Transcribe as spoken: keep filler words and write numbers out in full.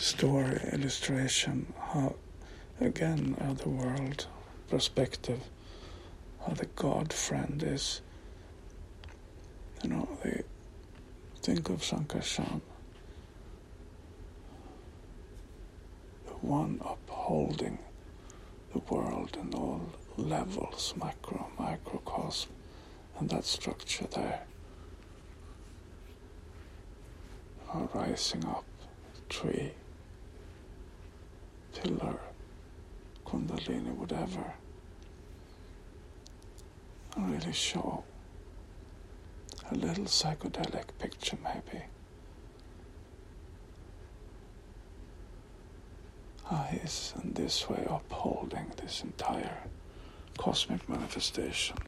story, illustration, how, again, other world perspective, how the God friend is. You know, they think of Shankarshan, the one upholding the world in all levels, macro, microcosm, and that structure there, you know, rising up, tree, pillar, kundalini, whatever, and really show a little psychedelic picture maybe. How he is in this way upholding this entire cosmic manifestation.